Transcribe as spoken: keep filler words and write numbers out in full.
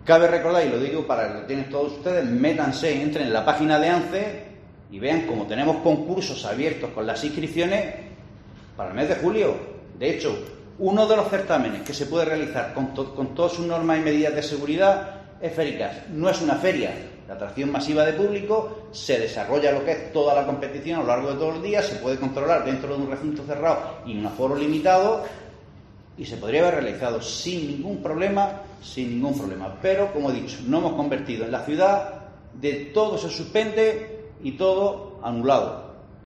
Cabe recordar, y lo digo para que lo tienen todos ustedes, métanse, entren en la página de ANCE y vean cómo tenemos concursos abiertos con las inscripciones para el mes de julio. De hecho, uno de los certámenes que se puede realizar con, to con todas sus normas y medidas de seguridad es Fericas. No es una feria de atracción masiva de público, se desarrolla lo que es toda la competición a lo largo de todo el día, se puede controlar dentro de un recinto cerrado y en un aforo limitado, y se podría haber realizado sin ningún problema, sin ningún problema. Pero, como he dicho, no hemos convertido en la ciudad de todo se suspende y todo anulado.